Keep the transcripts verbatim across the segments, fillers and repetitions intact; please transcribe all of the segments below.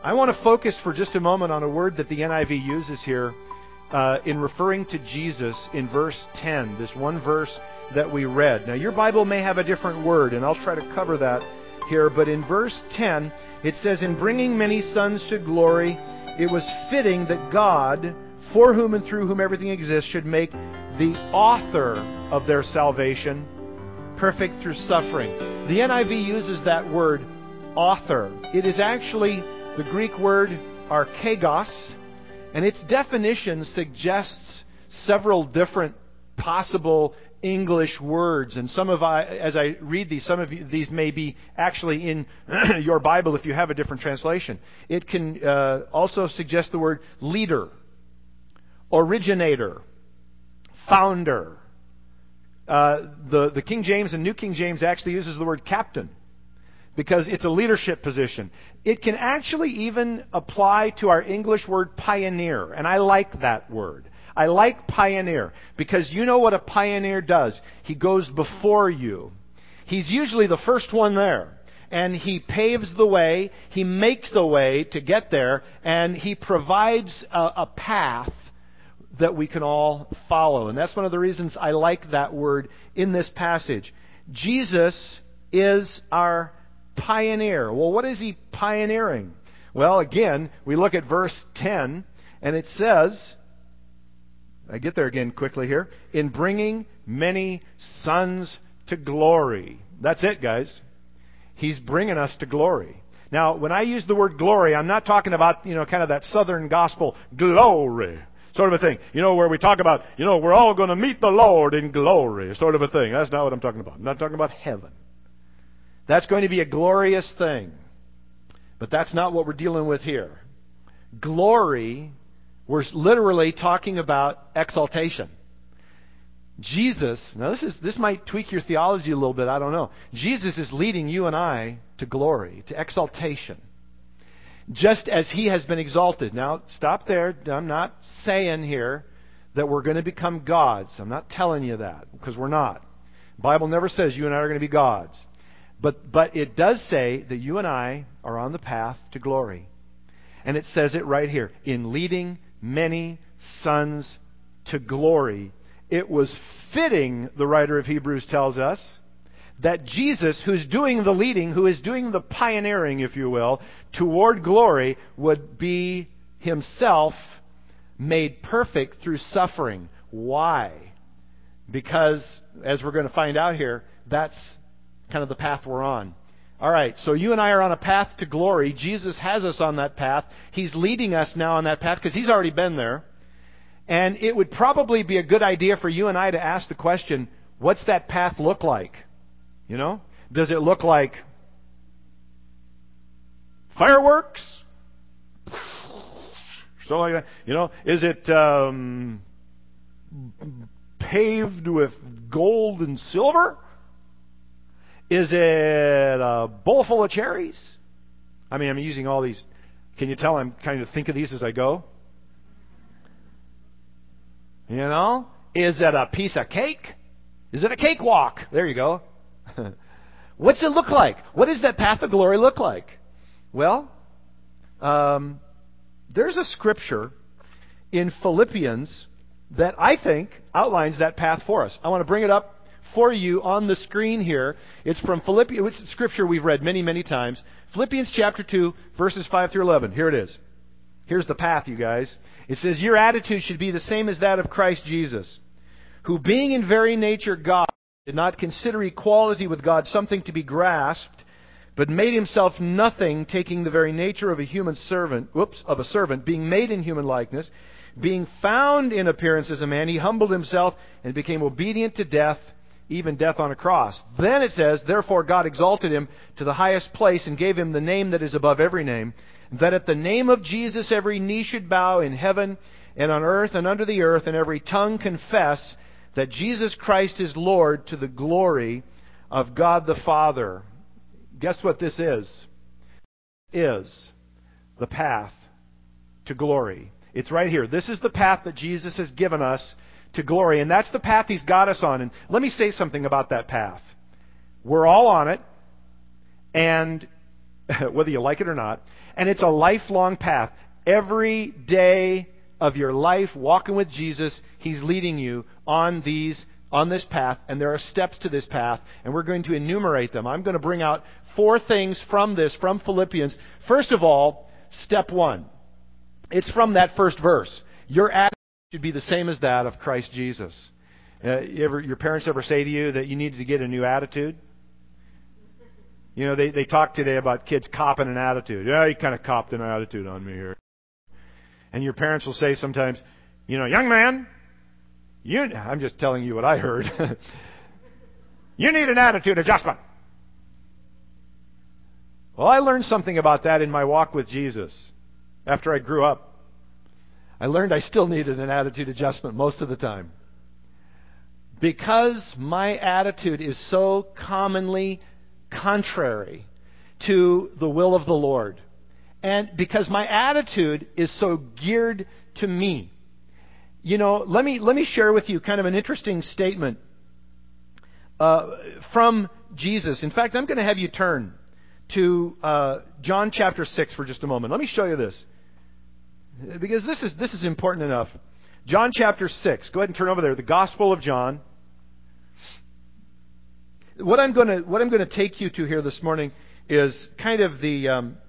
I want to focus for just a moment on a word that the N I V uses here uh, in referring to Jesus in verse ten, this one verse that we read. Now, your Bible may have a different word, and I'll try to cover that here, but in verse ten, it says, "In bringing many sons to glory, it was fitting that God, for whom and through whom everything exists, should make the author of their salvation perfect through suffering." The N I V uses that word, author. It is actually the Greek word archegos, and its definition suggests several different possible English words. And some of I, as I read these, some of these may be actually in your Bible if you have a different translation. It can uh, also suggest the word leader, originator, founder. Uh, the, the King James and New King James actually uses the word captain, because it's a leadership position. It can actually even apply to our English word pioneer, and I like that word. I like pioneer, because you know what a pioneer does. He goes before you. He's usually the first one there, and he paves the way, he makes a way to get there, and he provides a, a path that we can all follow. And that's one of the reasons I like that word in this passage. Jesus is our pioneer. Well, what is he pioneering? Well, again, we look at verse ten, and it says, I get there again quickly here, "in bringing many sons to glory." That's it, guys. He's bringing us to glory. Now, when I use the word glory, I'm not talking about, you know, kind of that Southern gospel glory sort of a thing. You know, where we talk about, you know, we're all going to meet the Lord in glory sort of a thing. That's not what I'm talking about. I'm not talking about heaven. That's going to be a glorious thing. But that's not what we're dealing with here. Glory, we're literally talking about exaltation. Jesus, now this is this might tweak your theology a little bit, I don't know. Jesus is leading you and I to glory, to exaltation. Just as He has been exalted. Now, stop there. I'm not saying here that we're going to become gods. I'm not telling you that, because we're not. The Bible never says you and I are going to be gods. But but it does say that you and I are on the path to glory. And it says it right here. "In leading many sons to glory, it was fitting," the writer of Hebrews tells us, "that Jesus, who's doing the leading, who is doing the pioneering, if you will, toward glory, would be Himself made perfect through suffering." Why? Because, as we're going to find out here, that's kind of the path we're on. All right, so you and I are on a path to glory. Jesus has us on that path. He's leading us now on that path because He's already been there. And it would probably be a good idea for you and I to ask the question, what's that path look like? You know? Does it look like fireworks? So like that. You know, is it um, paved with gold and silver? Is it a bowl full of cherries? I mean, I'm using all these. Can you tell I'm kind of think of these as I go? You know? Is it a piece of cake? Is it a cakewalk? There you go. What's it look like? What does that path of glory look like? Well, um, there's a scripture in Philippians that I think outlines that path for us. I want to bring it up for you on the screen here. It's from Philippians. It's scripture we've read many, many times. Philippians chapter two, verses five through eleven. Here it is. Here's the path, you guys. It says, "Your attitude should be the same as that of Christ Jesus, who being in very nature God, did not consider equality with God something to be grasped, but made Himself nothing, taking the very nature of a human servant, whoops, of a servant, being made in human likeness, being found in appearance as a man, He humbled Himself and became obedient to death, even death on a cross." Then it says, "Therefore God exalted Him to the highest place and gave Him the name that is above every name, that at the name of Jesus every knee should bow in heaven and on earth and under the earth, and every tongue confess that Jesus Christ is Lord, to the glory of God the Father." Guess what this is? Is the path to glory. It's right here. This is the path that Jesus has given us to glory, and that's the path He's got us on. And let me say something about that path. We're all on it, and whether you like it or not. And it's a lifelong path. Every day of your life walking with Jesus, He's leading you on these on this path, and there are steps to this path, and we're going to enumerate them. I'm going to bring out four things from this, from Philippians. First of all, step one. It's from that first verse. Your attitude should be the same as that of Christ Jesus. Uh, you ever, your parents ever say to you that you needed to get a new attitude? You know, they, they talk today about kids copping an attitude. Yeah, you kind of copped an attitude on me here. And your parents will say sometimes, you know, young man, you, I'm just telling you what I heard. You need an attitude adjustment. Well, I learned something about that in my walk with Jesus after I grew up. I learned I still needed an attitude adjustment most of the time. Because my attitude is so commonly contrary to the will of the Lord. And because my attitude is so geared to me. You know, let me let me share with you kind of an interesting statement uh, from Jesus. In fact, I'm going to have you turn to uh, John chapter six for just a moment. Let me show you this, because this is this is important enough. John chapter six. Go ahead and turn over there. The Gospel of John. What I'm going to what I'm going to take you to here this morning is kind of the um,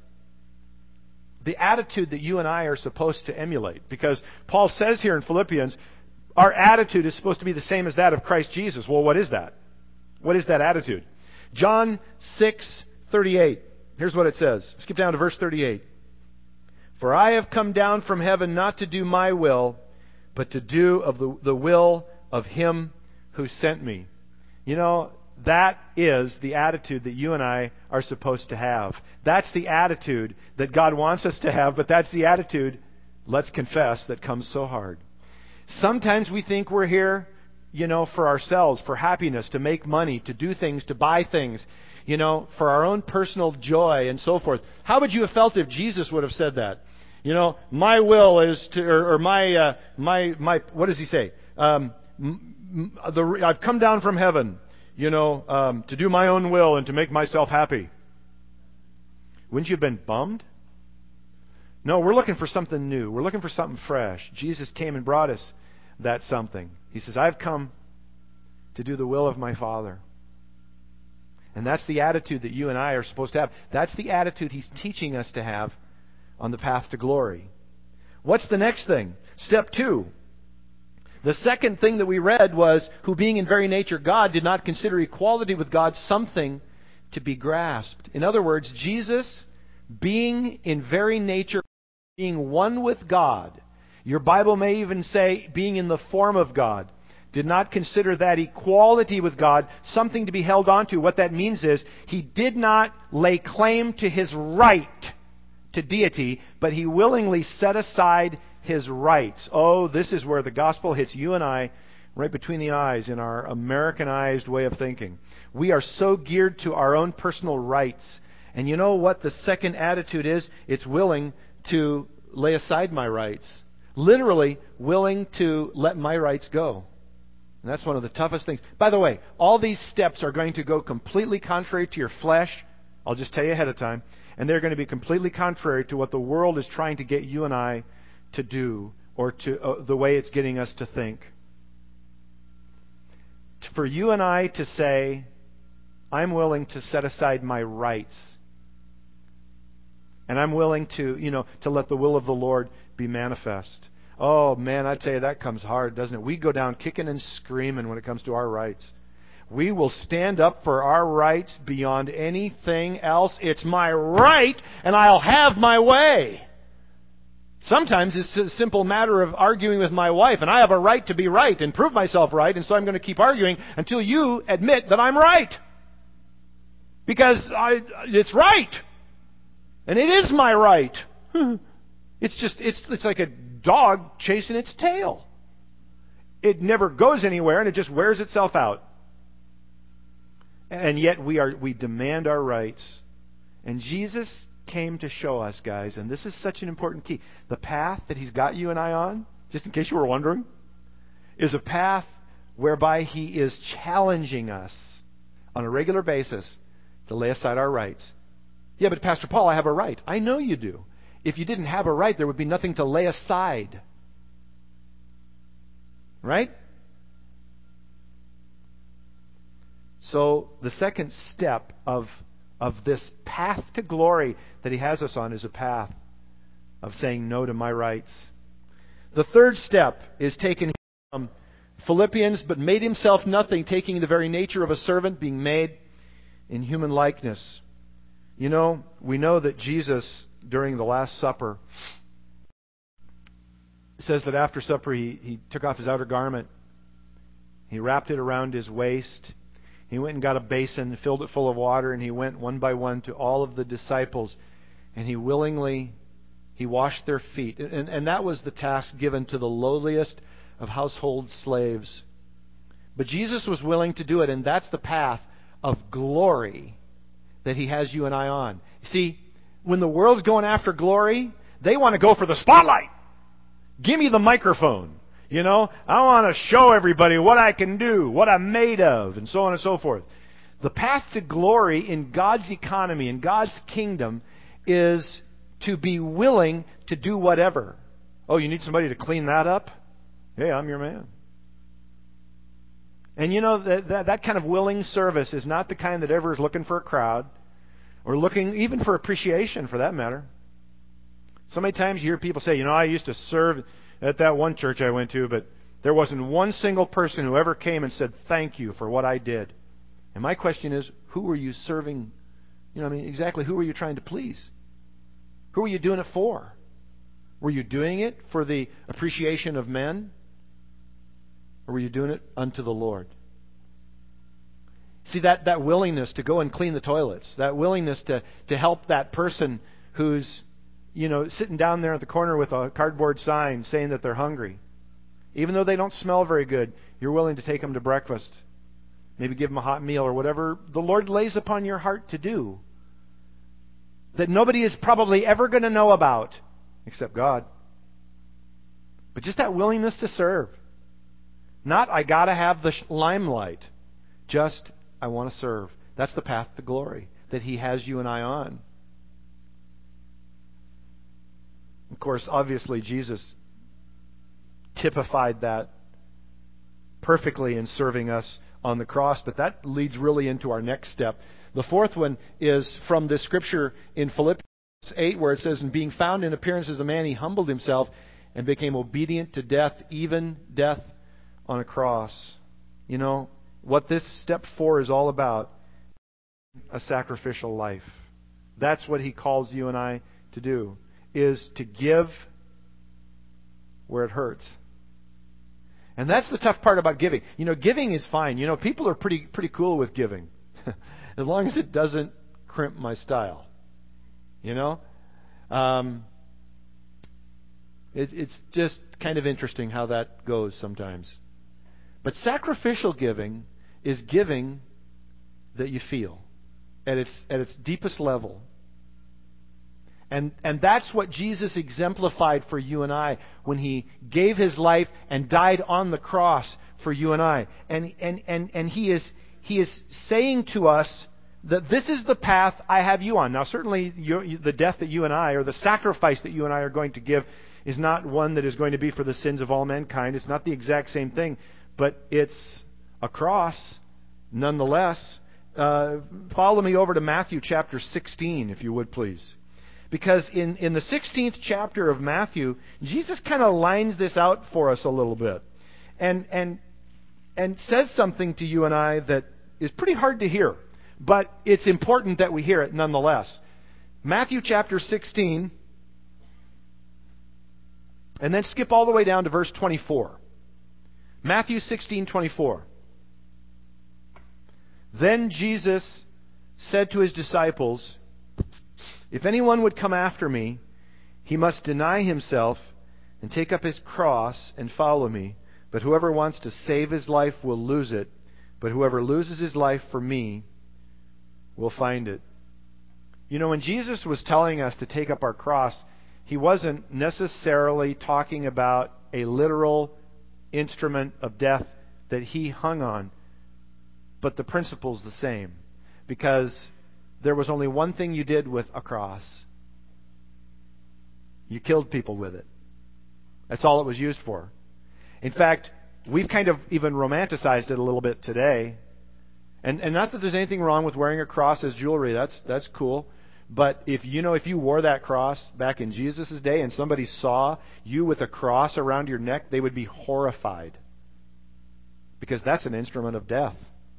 the attitude that you and I are supposed to emulate. Because Paul says here in Philippians, our attitude is supposed to be the same as that of Christ Jesus. Well, what is that? What is that attitude? John six thirty-eight. Here's what it says. Skip down to verse thirty-eight. For I have come down from heaven not to do my will, but to do of the, the will of Him who sent me. You know, that is the attitude that you and I are supposed to have. That's the attitude that God wants us to have, but that's the attitude, let's confess, that comes so hard. Sometimes we think we're here, you know, for ourselves, for happiness, to make money, to do things, to buy things, you know, for our own personal joy and so forth. How would you have felt if Jesus would have said that? You know, my will is to, or, or my, uh, my, my, what does He say? Um, m- m- the, I've come down from heaven. You know, um, to do my own will and to make myself happy. Wouldn't you have been bummed? No, we're looking for something new. We're looking for something fresh. Jesus came and brought us that something. He says, I've come to do the will of my Father. And that's the attitude that you and I are supposed to have. That's the attitude He's teaching us to have on the path to glory. What's the next thing? Step two. The second thing that we read was, who being in very nature God did not consider equality with God something to be grasped. In other words, Jesus, being in very nature, being one with God, your Bible may even say being in the form of God, did not consider that equality with God something to be held on to. What that means is, He did not lay claim to His right to deity, but He willingly set aside His rights. Oh, this is where the gospel hits you and I right between the eyes in our Americanized way of thinking. We are so geared to our own personal rights. And you know what the second attitude is? It's willing to lay aside my rights. Literally willing to let my rights go. And that's one of the toughest things. By the way, all these steps are going to go completely contrary to your flesh. I'll just tell you ahead of time. And they're going to be completely contrary to what the world is trying to get you and I to do, or to uh, the way it's getting us to think. For you and I to say, I'm willing to set aside my rights, and I'm willing to, you know, to let the will of the Lord be manifest. Oh man, I tell you, that comes hard, doesn't it? We go down kicking and screaming when it comes to our rights. We will stand up for our rights beyond anything else. It's my right, and I'll have my way. Sometimes it's a simple matter of arguing with my wife, and I have a right to be right and prove myself right, and so I'm going to keep arguing until you admit that I'm right. Because I, it's right. And it is my right. It's just, it's, it's like a dog chasing its tail. It never goes anywhere, and it just wears itself out. And yet we are, we demand our rights. And Jesus came to show us, guys, and this is such an important key. The path that He's got you and I on, just in case you were wondering, is a path whereby He is challenging us on a regular basis to lay aside our rights Yeah, but Pastor Paul, I have a right. I know you do. If you didn't have a right, there would be nothing to lay aside. Right? So the second step of, of this path to glory that he has us on is a path of saying no to my rights. The third step is taken from Philippians, but made himself nothing, taking the very nature of a servant, being made in human likeness. You know, we know that Jesus, during the Last Supper, says that after supper he, he took off his outer garment. He wrapped it around his waist. He went and got a basin, filled it full of water, and he went one by one to all of the disciples, and he willingly, he washed their feet. And, and that was the task given to the lowliest of household slaves. But Jesus was willing to do it, and that's the path of glory that he has you and I on. See, when the world's going after glory, they want to go for the spotlight. Give me the microphone. You know, I want to show everybody what I can do, what I'm made of, and so on and so forth. The path to glory in God's economy, in God's kingdom, is to be willing to do whatever. Oh, you need somebody to clean that up? Hey, I'm your man. And you know, that, that, that kind of willing service is not the kind that ever is looking for a crowd, or looking even for appreciation, for that matter. So many times you hear people say, you know, I used to serve at that one church I went to, but there wasn't one single person who ever came and said thank you for what I did. And my question is, who were you serving? You know, I mean, exactly who were you trying to please? Who were you doing it for? Were you doing it for the appreciation of men? Or were you doing it unto the Lord? See, that, that willingness to go and clean the toilets, that willingness to, to help that person who's, you know, sitting down there at the corner with a cardboard sign saying that they're hungry. Even though they don't smell very good, you're willing to take them to breakfast. Maybe give them a hot meal or whatever the Lord lays upon your heart to do. That nobody is probably ever going to know about except God. But just that willingness to serve. Not, I got to have the limelight. Just, I want to serve. That's the path to glory that He has you and I on. Of course, obviously, Jesus typified that perfectly in serving us on the cross, but that leads really into our next step. The fourth one is from this scripture in Philippians eight, where it says, "And being found in appearance as a man, He humbled Himself and became obedient to death, even death on a cross." You know, what this step four is all about, a sacrificial life. That's what He calls you and I to do, is to give where it hurts. And that's the tough part about giving. You know, giving is fine. You know, people are pretty pretty cool with giving. As long as it doesn't crimp my style. You know? Um, it, it's just kind of interesting how that goes sometimes. But sacrificial giving is giving that you feel at its at its deepest level. And and that's what Jesus exemplified for you and I when He gave His life and died on the cross for you and I. And and and, and He is He is saying to us that this is the path I have you on. Now, certainly you, the death that you and I, or the sacrifice that you and I are going to give, is not one that is going to be for the sins of all mankind. It's not the exact same thing, but it's a cross nonetheless. Uh, follow me over to Matthew chapter sixteen, if you would, please. Because in, in the sixteenth chapter of Matthew, Jesus kind of lines this out for us a little bit. And, and, and says something to you and I that is pretty hard to hear. But it's important that we hear it nonetheless. Matthew chapter sixteen. And then skip all the way down to verse twenty-four. Matthew sixteen twenty-four. "Then Jesus said to His disciples, 'If anyone would come after me, he must deny himself and take up his cross and follow me. But whoever wants to save his life will lose it. But whoever loses his life for me will find it.'" You know, when Jesus was telling us to take up our cross, He wasn't necessarily talking about a literal instrument of death that He hung on. But the principle's the same. Because there was only one thing you did with a cross. You killed people with it. That's all it was used for. In fact, we've kind of even romanticized it a little bit today. And, and not that there's anything wrong with wearing a cross as jewelry. That's that's cool. But if you know if you wore that cross back in Jesus' day and somebody saw you with a cross around your neck, they would be horrified. Because that's an instrument of death.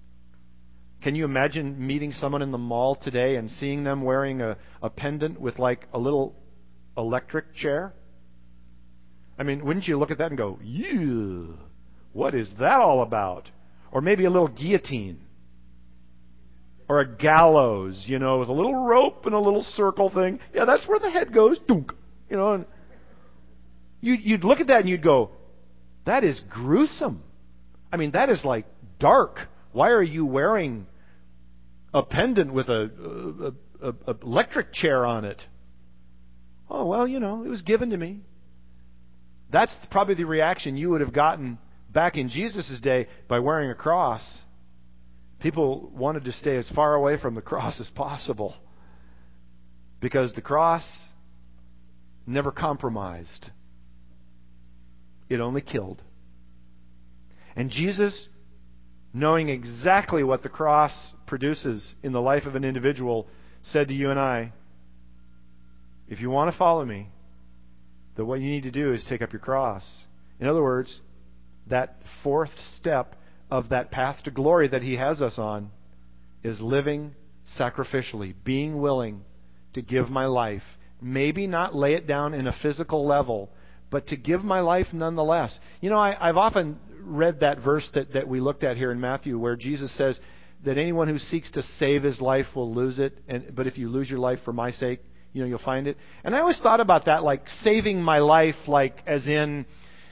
Can you imagine meeting someone in the mall today and seeing them wearing a, a pendant with like a little electric chair? I mean, wouldn't you look at that and go, ew, what is that all about? Or maybe a little guillotine. Or a gallows, you know, with a little rope and a little circle thing. Yeah, that's where the head goes. Dunk. You know, and you'd, you'd look at that and you'd go, that is gruesome. I mean, that is like dark. Why are you wearing a pendant with a, a, a, a electric chair on it? Oh, well, you know, it was given to me. That's probably the reaction you would have gotten back in Jesus' day by wearing a cross. People wanted to stay as far away from the cross as possible because the cross never compromised. It only killed. And Jesus, knowing exactly what the cross produces in the life of an individual, said to you and I, if you want to follow me, then what you need to do is take up your cross. In other words, that fourth step of that path to glory that He has us on is living sacrificially, being willing to give my life. Maybe not lay it down in a physical level, but to give my life nonetheless. You know, I, I've often read that verse that, that we looked at here in Matthew where Jesus says that anyone who seeks to save his life will lose it, and but if you lose your life for my sake, you know, you'll find it. And I always thought about that like saving my life, like as in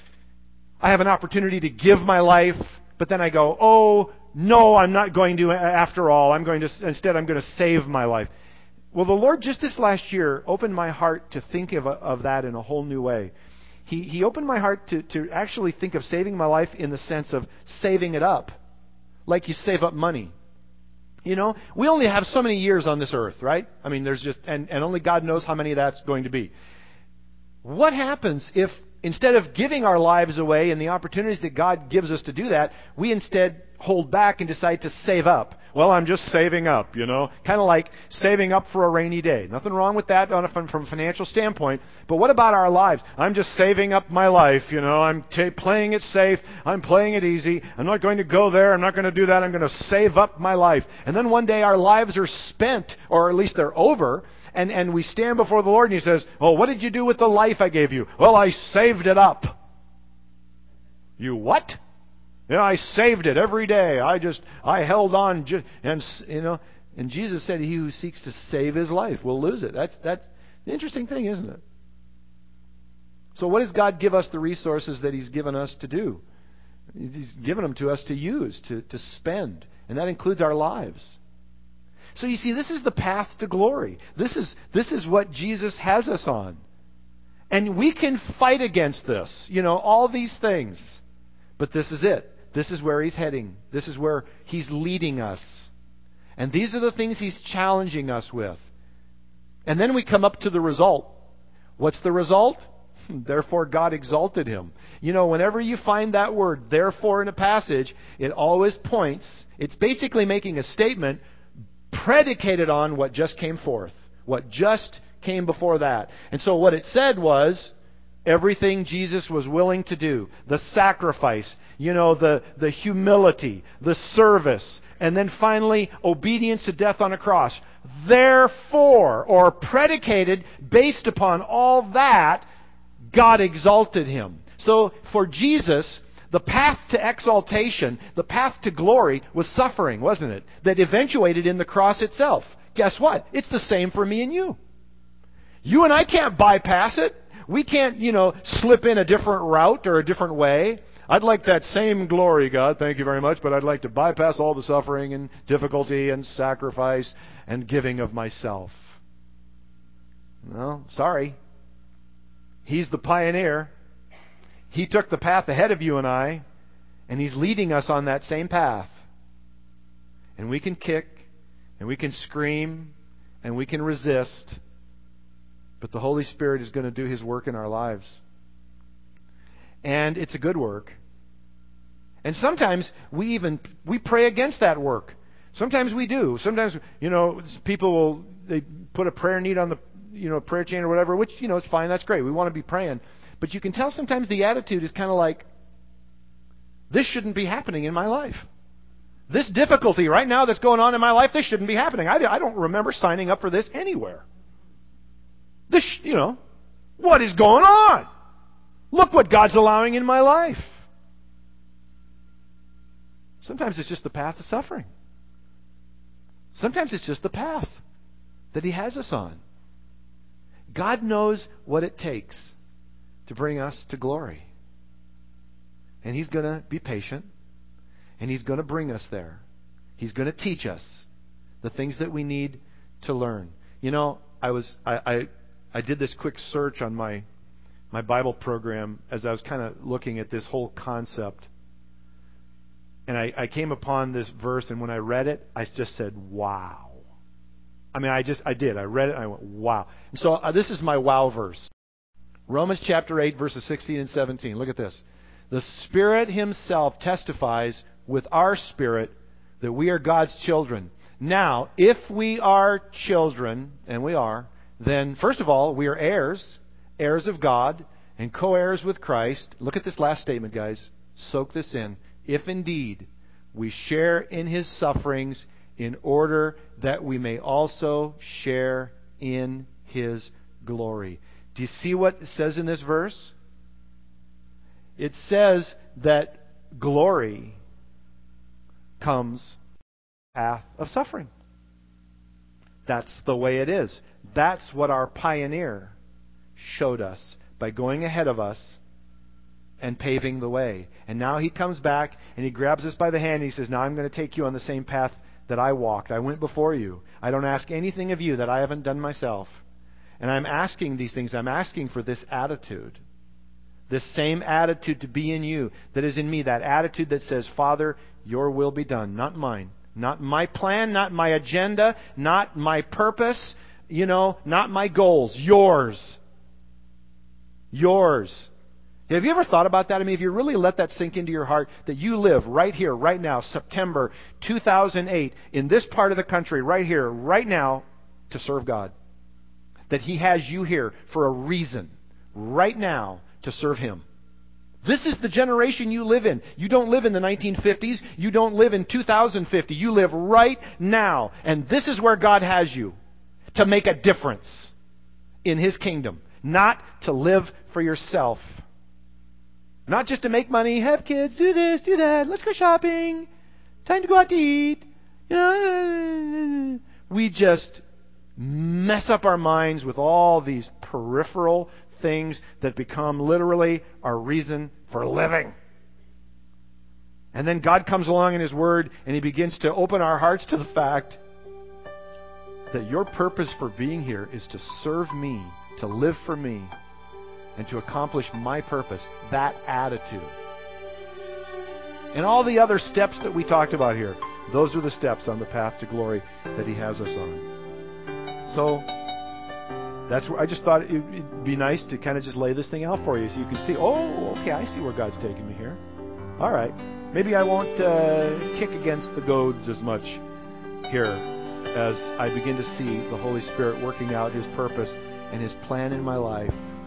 I have an opportunity to give my life, but then I go, oh, no, I'm not going to after all. I'm going to, instead I'm going to save my life. Well, the Lord just this last year opened my heart to think of, of that in a whole new way. He, he opened my heart to, to actually think of saving my life in the sense of saving it up, like you save up money. You know, we only have so many years on this earth, right? I mean, there's just, and, and only God knows how many that's going to be. What happens if instead of giving our lives away and the opportunities that God gives us to do that, we instead hold back and decide to save up? Well, I'm just saving up, you know, kind of like saving up for a rainy day. Nothing wrong with that on a, from, from a financial standpoint. But what about our lives? I'm just saving up my life, you know. I'm t- playing it safe. I'm playing it easy. I'm not going to go there. I'm not going to do that. I'm going to save up my life. And then one day our lives are spent, or at least they're over. And, and we stand before the Lord and He says, oh, what did you do with the life I gave you? Well, I saved it up. You what? Yeah, I saved it every day. I just, I held on. Ju- and, you know, and Jesus said, he who seeks to save his life will lose it. That's, that's the interesting thing, isn't it? So what does God give us the resources that He's given us to do? He's given them to us to use, to, to spend. And that includes our lives. So you see, this is the path to glory. This is this is what Jesus has us on. And we can fight against this, you know, all these things. But this is it. This is where He's heading. This is where He's leading us. And these are the things He's challenging us with. And then we come up to the result. What's the result? Therefore God exalted Him. You know, whenever you find that word, therefore, in a passage, it always points, it's basically making a statement predicated on what just came forth, what just came before that. And so what it said was everything Jesus was willing to do, the sacrifice, you know, the, the humility, the service, and then finally obedience to death on a cross. Therefore, or predicated based upon all that, God exalted Him. So for Jesus, the path to exaltation, the path to glory was suffering, wasn't it? That eventuated in the cross itself. Guess what? It's the same for me and you. You and I can't bypass it. We can't, you know, slip in a different route or a different way. I'd like that same glory, God, thank you very much, but I'd like to bypass all the suffering and difficulty and sacrifice and giving of myself. No, sorry. He's the pioneer. He took the path ahead of you and I, and He's leading us on that same path. And we can kick, and we can scream, and we can resist, but the Holy Spirit is going to do His work in our lives. And it's a good work. And sometimes we even we pray against that work. Sometimes we do. Sometimes, you know, people will they put a prayer need on the you know prayer chain or whatever, which, you know, it's fine. That's great. We want to be praying. But you can tell sometimes the attitude is kind of like, this shouldn't be happening in my life. This difficulty right now that's going on in my life, this shouldn't be happening. I, I don't remember signing up for this anywhere. This, you know, what is going on? Look what God's allowing in my life. Sometimes it's just the path of suffering. Sometimes it's just the path that He has us on. God knows what it takes to bring us to glory. And He's going to be patient. And He's going to bring us there. He's going to teach us the things that we need to learn. You know, I was I I, I did this quick search on my my Bible program as I was kind of looking at this whole concept. And I, I came upon this verse, and when I read it, I just said, wow. I mean, I just, I did. I read it, and I went, wow. And so uh, this is my wow verse. Romans chapter eight, verses sixteen and seventeen. Look at this. The Spirit Himself testifies with our spirit that we are God's children. Now, if we are children, and we are, then first of all, we are heirs, heirs of God, and co-heirs with Christ. Look at this last statement, guys. Soak this in. If indeed we share in His sufferings, in order that we may also share in His glory. Do you see what it says in this verse? It says that glory comes path of suffering. That's the way it is. That's what our pioneer showed us by going ahead of us and paving the way. And now He comes back and He grabs us by the hand and He says, now I'm going to take you on the same path that I walked. I went before you. I don't ask anything of you that I haven't done myself. And I'm asking these things. I'm asking for this attitude. This same attitude to be in you that is in me. That attitude that says, Father, your will be done, not mine. Not my plan, not my agenda, not my purpose, you know, not my goals. Yours. Yours. Have you ever thought about that? I mean, if you really let that sink into your heart, that you live right here, right now, September two thousand eight, in this part of the country, right here, right now, to serve God. That He has you here for a reason, right now, to serve Him. This is the generation you live in. You don't live in the nineteen fifties. You don't live in two thousand fifty. You live right now. And this is where God has you, to make a difference in His kingdom. Not to live for yourself. Not just to make money, have kids, do this, do that, let's go shopping, time to go out to eat. You know, we just mess up our minds with all these peripheral things that become literally our reason for living. And then God comes along in His Word and He begins to open our hearts to the fact that your purpose for being here is to serve me, to live for me, and to accomplish my purpose. That attitude. And all the other steps that we talked about here, those are the steps on the path to glory that He has us on. So, that's where I just thought it'd be nice to kind of just lay this thing out for you so you can see, oh, okay, I see where God's taking me here. All right. Maybe I won't uh, kick against the goads as much here as I begin to see the Holy Spirit working out His purpose and His plan in my life.